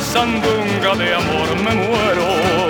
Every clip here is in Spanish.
sandunga de amor me muero.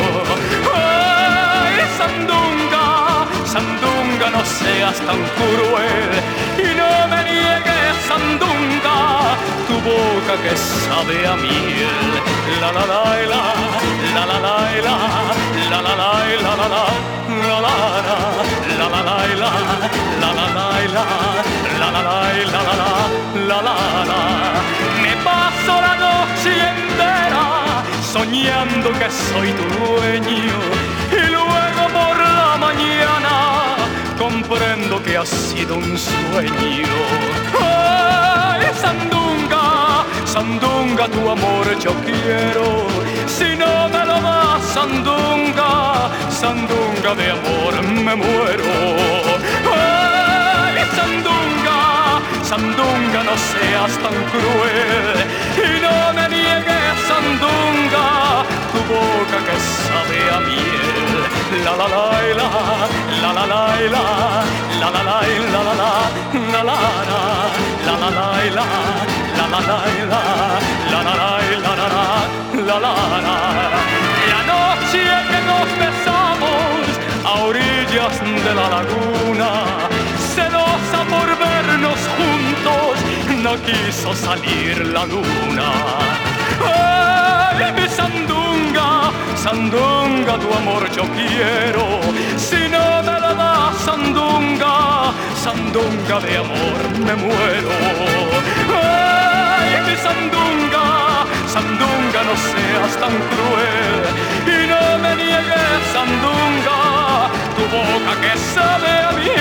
Ay, sandunga, sandunga, no seas tan cruel y no me niegues, sandunga, tu boca que sabe a miel. La la la la, la la la la, la la la la la la. La la la la la la la la la la la la la la la la. Me paso la noche entera soñando que soy tu dueño y luego por la mañana comprendo que ha sido un sueño. Ay, sandunga, sandunga, tu amor yo quiero. Si no me lo das, sandunga, sandunga de amor me muero. Ay, sandunga, sandunga, no seas tan cruel y no me niegues, sandunga, tu boca que sabe a miel. La la la la, la la la la, la la la la la la, la la la la la la la, la la la la, la la la la la la la. La noche que nos besamos a orillas de la laguna, celosa por vernos juntos, no quiso salir la luna. Ay, mi sandunga, sandunga, tu amor yo quiero. Si no me la das, sandunga, sandunga de amor me muero. Ay, mi sandunga, sandunga, no seas tan cruel y no me niegues, sandunga, tu boca que sabe a mí.